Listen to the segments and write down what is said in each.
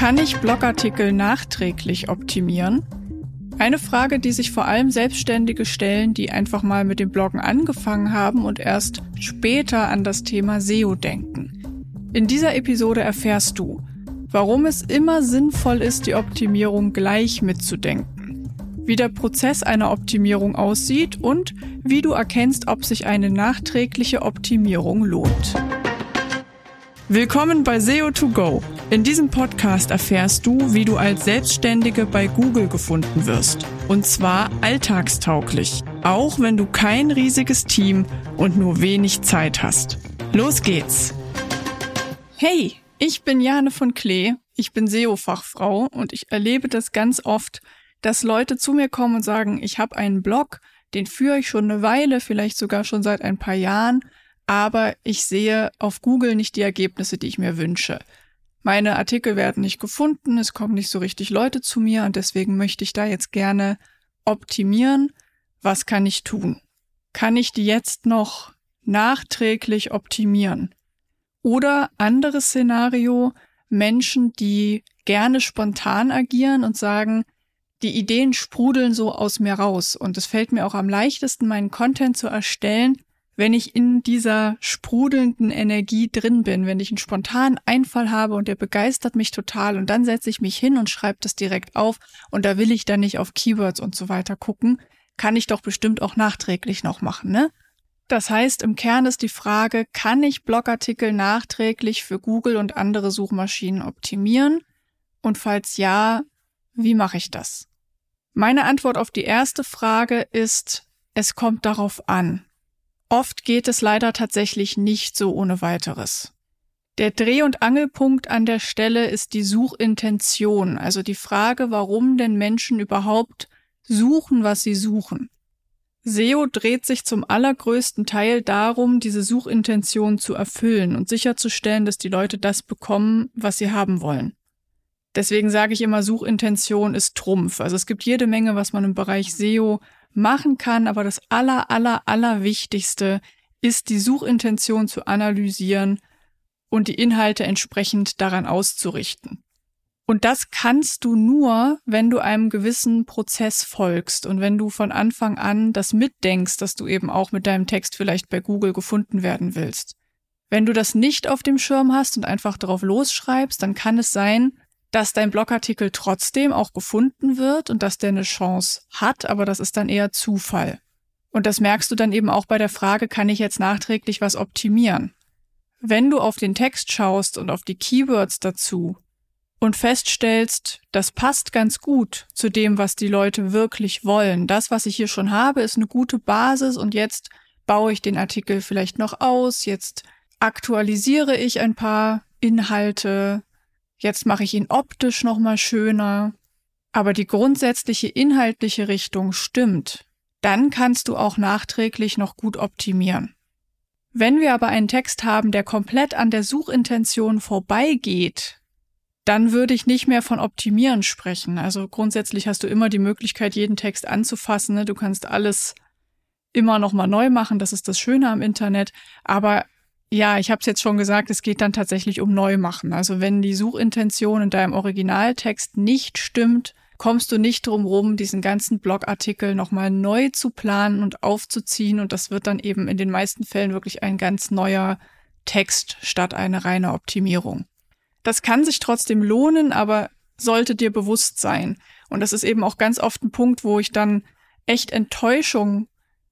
Kann ich Blogartikel nachträglich optimieren? Eine Frage, die sich vor allem Selbstständige stellen, die einfach mal mit dem Bloggen angefangen haben und erst später an das Thema SEO denken. In dieser Episode erfährst du, warum es immer sinnvoll ist, die Optimierung gleich mitzudenken, wie der Prozess einer Optimierung aussieht und wie du erkennst, ob sich eine nachträgliche Optimierung lohnt. Willkommen bei SEO2Go. In diesem Podcast erfährst du, wie du als Selbstständige bei Google gefunden wirst. Und zwar alltagstauglich, auch wenn du kein riesiges Team und nur wenig Zeit hast. Los geht's! Hey, ich bin Jane von Klee, ich bin SEO-Fachfrau und ich erlebe das ganz oft, dass Leute zu mir kommen und sagen, ich habe einen Blog, den führe ich schon eine Weile, vielleicht sogar schon seit ein paar Jahren, aber ich sehe auf Google nicht die Ergebnisse, die ich mir wünsche. Meine Artikel werden nicht gefunden, es kommen nicht so richtig Leute zu mir und deswegen möchte ich da jetzt gerne optimieren. Was kann ich tun? Kann ich die jetzt noch nachträglich optimieren? Oder anderes Szenario, Menschen, die gerne spontan agieren und sagen, die Ideen sprudeln so aus mir raus und es fällt mir auch am leichtesten, meinen Content zu erstellen, wenn ich in dieser sprudelnden Energie drin bin, wenn ich einen spontanen Einfall habe und der begeistert mich total und dann setze ich mich hin und schreibe das direkt auf und da will ich dann nicht auf Keywords und so weiter gucken, kann ich doch bestimmt auch nachträglich noch machen, ne? Das heißt, im Kern ist die Frage, kann ich Blogartikel nachträglich für Google und andere Suchmaschinen optimieren? Und falls ja, wie mache ich das? Meine Antwort auf die erste Frage ist, es kommt darauf an. Oft geht es leider tatsächlich nicht so ohne weiteres. Der Dreh- und Angelpunkt an der Stelle ist die Suchintention, also die Frage, warum denn Menschen überhaupt suchen, was sie suchen. SEO dreht sich zum allergrößten Teil darum, diese Suchintention zu erfüllen und sicherzustellen, dass die Leute das bekommen, was sie haben wollen. Deswegen sage ich immer, Suchintention ist Trumpf. Also es gibt jede Menge, was man im Bereich SEO machen kann, aber das Allerwichtigste ist, die Suchintention zu analysieren und die Inhalte entsprechend daran auszurichten. Und das kannst du nur, wenn du einem gewissen Prozess folgst und wenn du von Anfang an das mitdenkst, dass du eben auch mit deinem Text vielleicht bei Google gefunden werden willst. Wenn du das nicht auf dem Schirm hast und einfach drauf losschreibst, dann kann es sein, dass dein Blogartikel trotzdem auch gefunden wird und dass der eine Chance hat, aber das ist dann eher Zufall. Und das merkst du dann eben auch bei der Frage, kann ich jetzt nachträglich was optimieren? Wenn du auf den Text schaust und auf die Keywords dazu und feststellst, das passt ganz gut zu dem, was die Leute wirklich wollen. Das, was ich hier schon habe, ist eine gute Basis und jetzt baue ich den Artikel vielleicht noch aus, jetzt aktualisiere ich ein paar Inhalte, jetzt mache ich ihn optisch nochmal schöner, aber die grundsätzliche inhaltliche Richtung stimmt, dann kannst du auch nachträglich noch gut optimieren. Wenn wir aber einen Text haben, der komplett an der Suchintention vorbeigeht, dann würde ich nicht mehr von Optimieren sprechen. Also grundsätzlich hast du immer die Möglichkeit, jeden Text anzufassen, ne? Du kannst alles immer nochmal neu machen, das ist das Schöne am Internet, aber ja, ich habe es jetzt schon gesagt, es geht dann tatsächlich um Neumachen. Also wenn die Suchintention in deinem Originaltext nicht stimmt, kommst du nicht drum rum, diesen ganzen Blogartikel nochmal neu zu planen und aufzuziehen. Und das wird dann eben in den meisten Fällen wirklich ein ganz neuer Text statt eine reine Optimierung. Das kann sich trotzdem lohnen, aber sollte dir bewusst sein. Und das ist eben auch ganz oft ein Punkt, wo ich dann echt Enttäuschung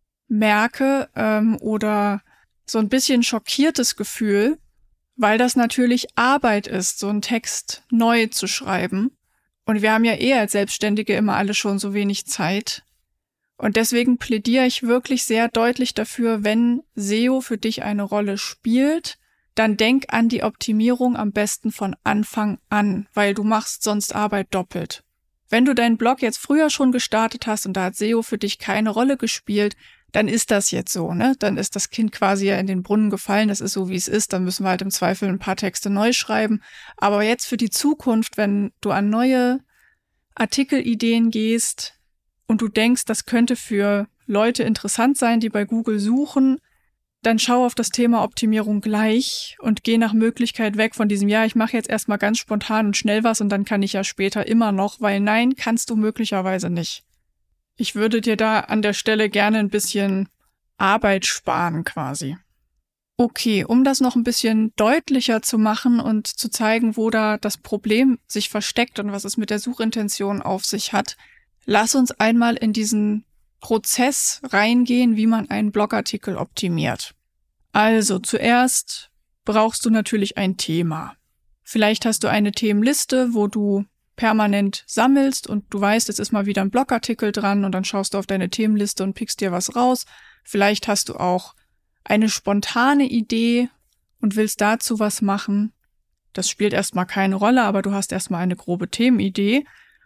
merke oder so ein bisschen schockiertes Gefühl, weil das natürlich Arbeit ist, so einen Text neu zu schreiben. Und wir haben ja als Selbstständige immer alle schon so wenig Zeit. Und deswegen plädiere ich wirklich sehr deutlich dafür, wenn SEO für dich eine Rolle spielt, dann denk an die Optimierung am besten von Anfang an, weil du machst sonst Arbeit doppelt. Wenn du deinen Blog jetzt früher schon gestartet hast und da hat SEO für dich keine Rolle gespielt, dann ist das jetzt so, ne? Dann ist das Kind quasi ja in den Brunnen gefallen, das ist so, wie es ist, dann müssen wir halt im Zweifel ein paar Texte neu schreiben. Aber jetzt für die Zukunft, wenn du an neue Artikelideen gehst und du denkst, das könnte für Leute interessant sein, die bei Google suchen, dann schau auf das Thema Optimierung gleich und geh nach Möglichkeit weg von diesem, ja, ich mache jetzt erstmal ganz spontan und schnell was und dann kann ich ja später immer noch, weil nein, kannst du möglicherweise nicht. Ich würde dir da an der Stelle gerne ein bisschen Arbeit sparen quasi. Okay, um das noch ein bisschen deutlicher zu machen und zu zeigen, wo da das Problem sich versteckt und was es mit der Suchintention auf sich hat, lass uns einmal in diesen Prozess reingehen, wie man einen Blogartikel optimiert. Also zuerst brauchst du natürlich ein Thema. Vielleicht hast du eine Themenliste, wo du permanent sammelst und du weißt, es ist mal wieder ein Blogartikel dran und dann schaust du auf deine Themenliste und pickst dir was raus. Vielleicht hast du auch eine spontane Idee und willst dazu was machen. Das spielt erstmal keine Rolle, aber du hast erstmal eine grobe Themenidee.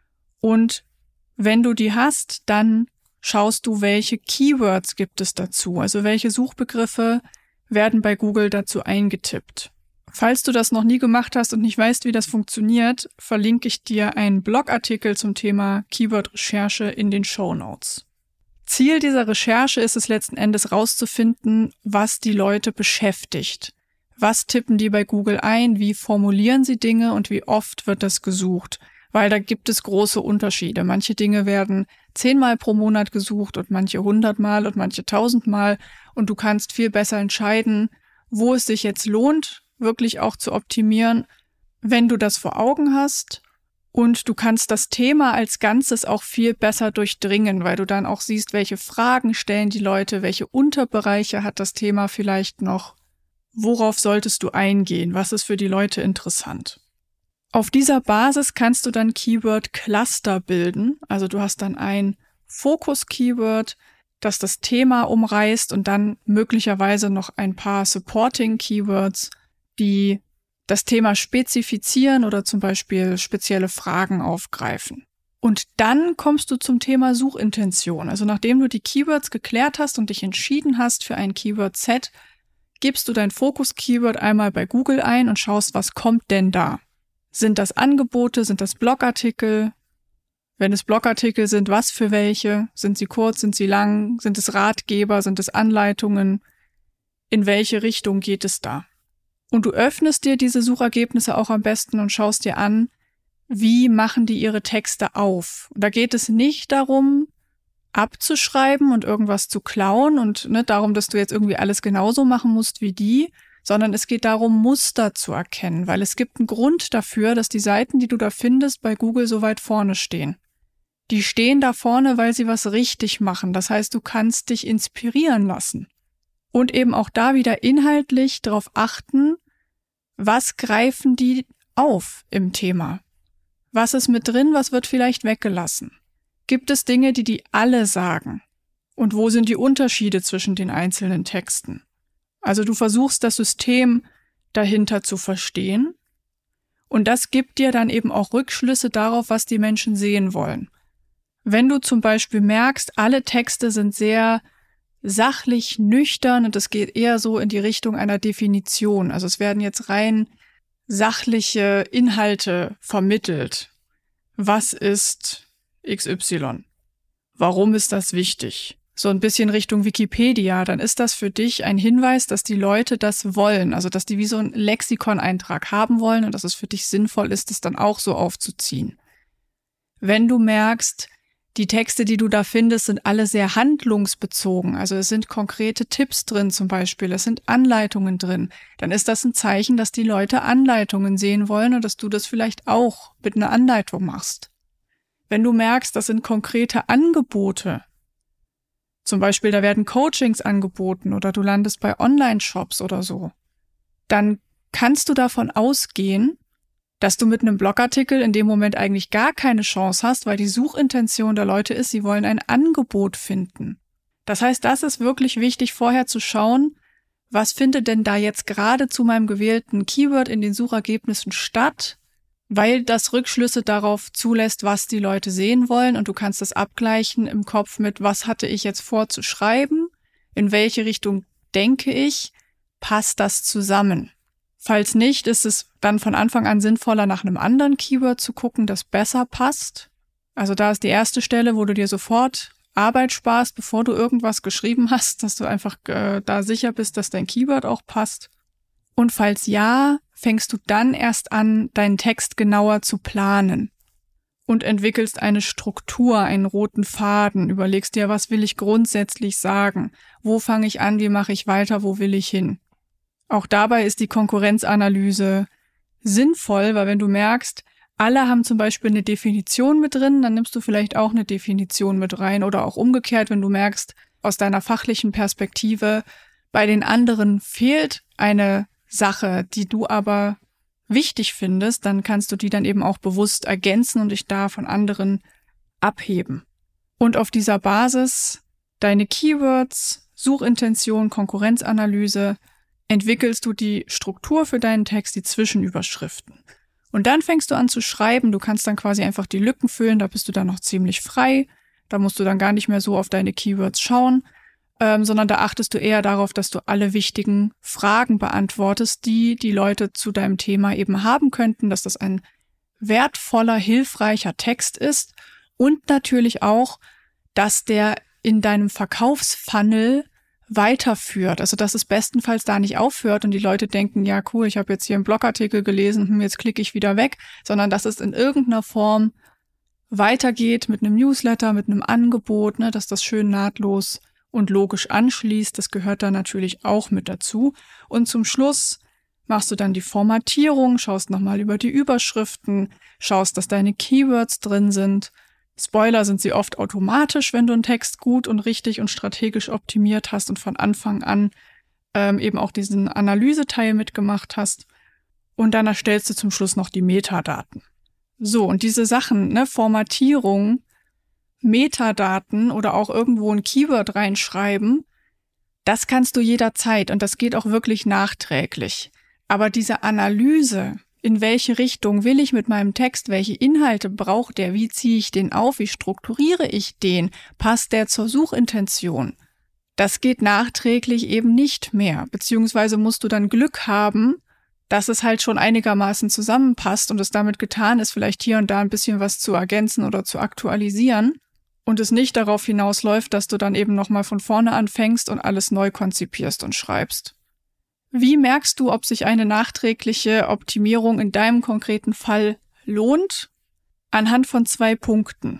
Und wenn du die hast, dann schaust du, welche Keywords gibt es dazu, also welche Suchbegriffe werden bei Google dazu eingetippt. Falls du das noch nie gemacht hast und nicht weißt, wie das funktioniert, verlinke ich dir einen Blogartikel zum Thema Keyword-Recherche in den Shownotes. Ziel dieser Recherche ist es letzten Endes rauszufinden, was die Leute beschäftigt. Was tippen die bei Google ein, wie formulieren sie Dinge und wie oft wird das gesucht? Weil da gibt es große Unterschiede. Manche Dinge werden 10-mal pro Monat gesucht und manche 100-mal und manche 1000-mal. Und du kannst viel besser entscheiden, wo es sich jetzt lohnt, wirklich auch zu optimieren, wenn du das vor Augen hast. Und du kannst das Thema als Ganzes auch viel besser durchdringen, weil du dann auch siehst, welche Fragen stellen die Leute, welche Unterbereiche hat das Thema vielleicht noch, worauf solltest du eingehen, was ist für die Leute interessant. Auf dieser Basis kannst du dann Keyword-Cluster bilden. Also du hast dann ein Fokus-Keyword, das das Thema umreißt und dann möglicherweise noch ein paar Supporting-Keywords, die das Thema spezifizieren oder zum Beispiel spezielle Fragen aufgreifen. Und dann kommst du zum Thema Suchintention. Also nachdem du die Keywords geklärt hast und dich entschieden hast für ein Keyword-Set, gibst du dein Fokus-Keyword einmal bei Google ein und schaust, was kommt denn da. Sind das Angebote? Sind das Blogartikel? Wenn es Blogartikel sind, was für welche? Sind sie kurz? Sind sie lang? Sind es Ratgeber? Sind es Anleitungen? In welche Richtung geht es da? Und du öffnest dir diese Suchergebnisse auch am besten und schaust dir an, wie machen die ihre Texte auf. Und da geht es nicht darum, abzuschreiben und irgendwas zu klauen und darum, dass du jetzt irgendwie alles genauso machen musst wie die, sondern es geht darum, Muster zu erkennen, weil es gibt einen Grund dafür, dass die Seiten, die du da findest, bei Google so weit vorne stehen. Die stehen da vorne, weil sie was richtig machen. Das heißt, du kannst dich inspirieren lassen. Und eben auch da wieder inhaltlich darauf achten, was greifen die auf im Thema? Was ist mit drin, was wird vielleicht weggelassen? Gibt es Dinge, die alle sagen? Und wo sind die Unterschiede zwischen den einzelnen Texten? Also du versuchst, das System dahinter zu verstehen und das gibt dir dann eben auch Rückschlüsse darauf, was die Menschen sehen wollen. Wenn du zum Beispiel merkst, alle Texte sind sehr sachlich, nüchtern und es geht eher so in die Richtung einer Definition, also es werden jetzt rein sachliche Inhalte vermittelt. Was ist XY? Warum ist das wichtig? So ein bisschen Richtung Wikipedia, dann ist das für dich ein Hinweis, dass die Leute das wollen, also dass die wie so einen Lexikon-Eintrag haben wollen und dass es für dich sinnvoll ist, es dann auch so aufzuziehen. Wenn du merkst, die Texte, die du da findest, sind alle sehr handlungsbezogen, also es sind konkrete Tipps drin zum Beispiel, es sind Anleitungen drin, dann ist das ein Zeichen, dass die Leute Anleitungen sehen wollen und dass du das vielleicht auch mit einer Anleitung machst. Wenn du merkst, das sind konkrete Angebote, zum Beispiel, da werden Coachings angeboten oder du landest bei Online-Shops oder so, dann kannst du davon ausgehen, dass du mit einem Blogartikel in dem Moment eigentlich gar keine Chance hast, weil die Suchintention der Leute ist, sie wollen ein Angebot finden. Das heißt, das ist wirklich wichtig, vorher zu schauen, was findet denn da jetzt gerade zu meinem gewählten Keyword in den Suchergebnissen statt, weil das Rückschlüsse darauf zulässt, was die Leute sehen wollen und du kannst das abgleichen im Kopf mit, was hatte ich jetzt vor zu schreiben, in welche Richtung denke ich, passt das zusammen. Falls nicht, ist es dann von Anfang an sinnvoller, nach einem anderen Keyword zu gucken, das besser passt. Also da ist die erste Stelle, wo du dir sofort Arbeit sparst, bevor du irgendwas geschrieben hast, dass du einfach da sicher bist, dass dein Keyword auch passt? Und falls ja, fängst du dann erst an, deinen Text genauer zu planen und entwickelst eine Struktur, einen roten Faden, überlegst dir, was will ich grundsätzlich sagen? Wo fange ich an? Wie mache ich weiter? Wo will ich hin? Auch dabei ist die Konkurrenzanalyse sinnvoll, weil wenn du merkst, alle haben zum Beispiel eine Definition mit drin, dann nimmst du vielleicht auch eine Definition mit rein oder auch umgekehrt, wenn du merkst, aus deiner fachlichen Perspektive, bei den anderen fehlt eine Sache, die du aber wichtig findest, dann kannst du die dann eben auch bewusst ergänzen und dich da von anderen abheben. Und auf dieser Basis deine Keywords, Suchintention, Konkurrenzanalyse, entwickelst du die Struktur für deinen Text, die Zwischenüberschriften. Und dann fängst du an zu schreiben, du kannst dann quasi einfach die Lücken füllen, da bist du dann noch ziemlich frei, da musst du dann gar nicht mehr so auf deine Keywords schauen, sondern da achtest du eher darauf, dass du alle wichtigen Fragen beantwortest, die die Leute zu deinem Thema eben haben könnten, dass das ein wertvoller, hilfreicher Text ist und natürlich auch, dass der in deinem Verkaufsfunnel weiterführt, also dass es bestenfalls da nicht aufhört und die Leute denken, ja cool, ich habe jetzt hier einen Blogartikel gelesen, jetzt klicke ich wieder weg, sondern dass es in irgendeiner Form weitergeht mit einem Newsletter, mit einem Angebot, ne, dass das schön nahtlos und logisch anschließt, das gehört da natürlich auch mit dazu. Und zum Schluss machst du dann die Formatierung, schaust nochmal über die Überschriften, schaust, dass deine Keywords drin sind. Spoiler, sind sie oft automatisch, wenn du einen Text gut und richtig und strategisch optimiert hast und von Anfang an eben auch diesen Analyseteil mitgemacht hast. Und dann erstellst du zum Schluss noch die Metadaten. So, und diese Sachen, ne, Formatierung, Metadaten oder auch irgendwo ein Keyword reinschreiben, das kannst du jederzeit und das geht auch wirklich nachträglich. Aber diese Analyse, in welche Richtung will ich mit meinem Text, welche Inhalte braucht der, wie ziehe ich den auf, wie strukturiere ich den, passt der zur Suchintention, das geht nachträglich eben nicht mehr. Beziehungsweise musst du dann Glück haben, dass es halt schon einigermaßen zusammenpasst und es damit getan ist, vielleicht hier und da ein bisschen was zu ergänzen oder zu aktualisieren. Und es nicht darauf hinausläuft, dass du dann eben nochmal von vorne anfängst und alles neu konzipierst und schreibst. Wie merkst du, ob sich eine nachträgliche Optimierung in deinem konkreten Fall lohnt? Anhand von 2 Punkten.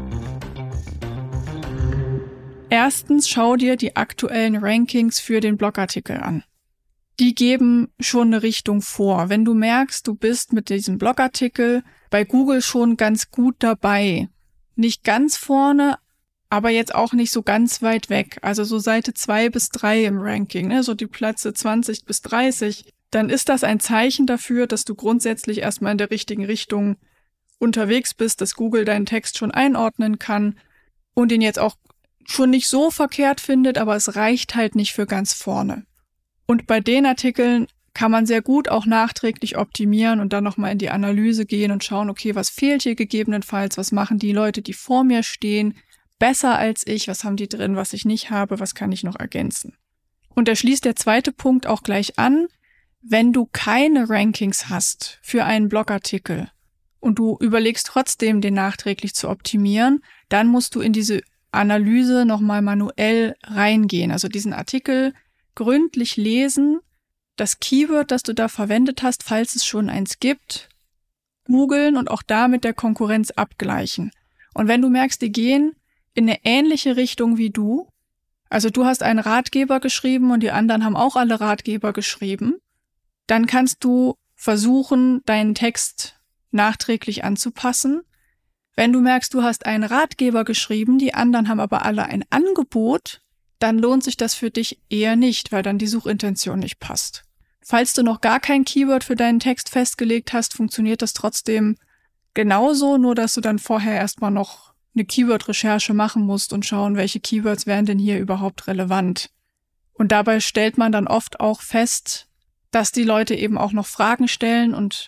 Erstens, schau dir die aktuellen Rankings für den Blogartikel an. Die geben schon eine Richtung vor. Wenn du merkst, du bist mit diesem Blogartikel bei Google schon ganz gut dabei, nicht ganz vorne, aber jetzt auch nicht so ganz weit weg. Also so Seite 2 bis 3 im Ranking, ne? So die Plätze 20 bis 30. Dann ist das ein Zeichen dafür, dass du grundsätzlich erstmal in der richtigen Richtung unterwegs bist, dass Google deinen Text schon einordnen kann und ihn jetzt auch schon nicht so verkehrt findet, aber es reicht halt nicht für ganz vorne. Und bei den Artikeln kann man sehr gut auch nachträglich optimieren und dann nochmal in die Analyse gehen und schauen, okay, was fehlt hier gegebenenfalls, was machen die Leute, die vor mir stehen, besser als ich, was haben die drin, was ich nicht habe, was kann ich noch ergänzen. Und da schließt der zweite Punkt auch gleich an, wenn du keine Rankings hast für einen Blogartikel und du überlegst trotzdem, den nachträglich zu optimieren, dann musst du in diese Analyse nochmal manuell reingehen, also diesen Artikel gründlich lesen, das Keyword, das du da verwendet hast, falls es schon eins gibt, googeln und auch da mit der Konkurrenz abgleichen. Und wenn du merkst, die gehen in eine ähnliche Richtung wie du, also du hast einen Ratgeber geschrieben und die anderen haben auch alle Ratgeber geschrieben, dann kannst du versuchen, deinen Text nachträglich anzupassen. Wenn du merkst, du hast einen Ratgeber geschrieben, die anderen haben aber alle ein Angebot, dann lohnt sich das für dich eher nicht, weil dann die Suchintention nicht passt. Falls du noch gar kein Keyword für deinen Text festgelegt hast, funktioniert das trotzdem genauso, nur dass du dann vorher erstmal noch eine Keyword-Recherche machen musst und schauen, welche Keywords wären denn hier überhaupt relevant. Und dabei stellt man dann oft auch fest, dass die Leute eben auch noch Fragen stellen und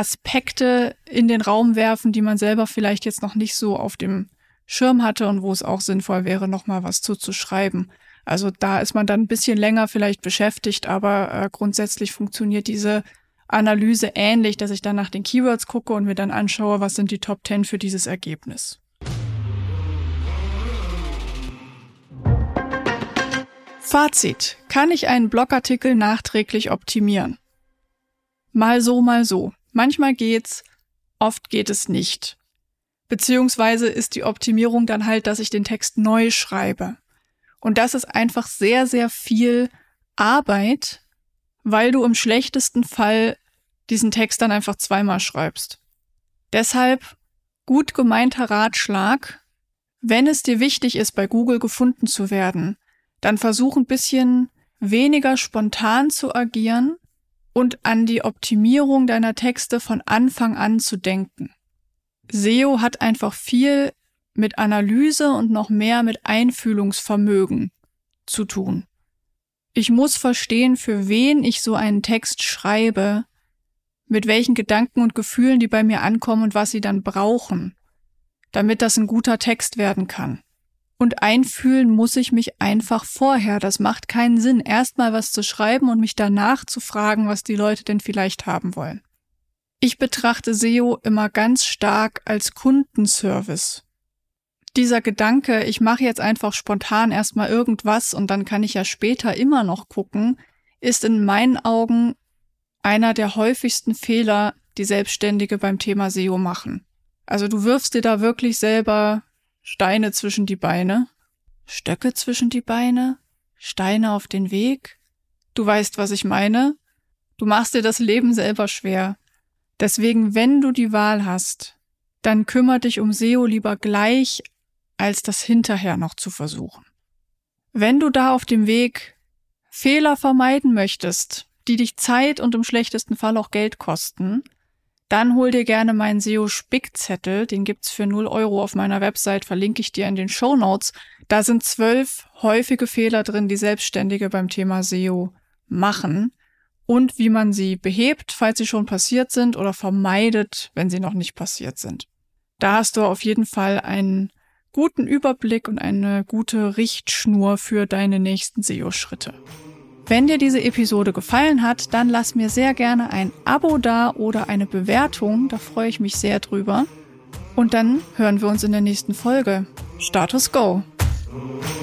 Aspekte in den Raum werfen, die man selber vielleicht jetzt noch nicht so auf dem Schirm hatte und wo es auch sinnvoll wäre, nochmal was zuzuschreiben. Also da ist man dann ein bisschen länger vielleicht beschäftigt, aber grundsätzlich funktioniert diese Analyse ähnlich, dass ich dann nach den Keywords gucke und mir dann anschaue, was sind die Top 10 für dieses Ergebnis. Fazit: Kann ich einen Blogartikel nachträglich optimieren? Mal so, mal so. Manchmal geht's, oft geht es nicht. Beziehungsweise ist die Optimierung dann halt, dass ich den Text neu schreibe. Und das ist einfach sehr, sehr viel Arbeit, weil du im schlechtesten Fall diesen Text dann einfach zweimal schreibst. Deshalb gut gemeinter Ratschlag: Wenn es dir wichtig ist, bei Google gefunden zu werden, dann versuch ein bisschen weniger spontan zu agieren und an die Optimierung deiner Texte von Anfang an zu denken. SEO hat einfach viel mit Analyse und noch mehr mit Einfühlungsvermögen zu tun. Ich muss verstehen, für wen ich so einen Text schreibe, mit welchen Gedanken und Gefühlen die bei mir ankommen und was sie dann brauchen, damit das ein guter Text werden kann. Und einfühlen muss ich mich einfach vorher. Das macht keinen Sinn, erstmal was zu schreiben und mich danach zu fragen, was die Leute denn vielleicht haben wollen. Ich betrachte SEO immer ganz stark als Kundenservice. Dieser Gedanke, ich mache jetzt einfach spontan erstmal irgendwas und dann kann ich ja später immer noch gucken, ist in meinen Augen einer der häufigsten Fehler, die Selbstständige beim Thema SEO machen. Also du wirfst dir da wirklich selber Steine zwischen die Beine, Stöcke zwischen die Beine, Steine auf den Weg. Du weißt, was ich meine. Du machst dir das Leben selber schwer. Deswegen, wenn du die Wahl hast, dann kümmere dich um SEO lieber gleich, als das hinterher noch zu versuchen. Wenn du da auf dem Weg Fehler vermeiden möchtest, die dich Zeit und im schlechtesten Fall auch Geld kosten, dann hol dir gerne meinen SEO-Spickzettel, den gibt's für 0 € auf meiner Website, verlinke ich dir in den Shownotes. Da sind 12 häufige Fehler drin, die Selbstständige beim Thema SEO machen und wie man sie behebt, falls sie schon passiert sind, oder vermeidet, wenn sie noch nicht passiert sind. Da hast du auf jeden Fall einen guten Überblick und eine gute Richtschnur für deine nächsten SEO-Schritte. Wenn dir diese Episode gefallen hat, dann lass mir sehr gerne ein Abo da oder eine Bewertung, da freue ich mich sehr drüber. Und dann hören wir uns in der nächsten Folge. Status Go!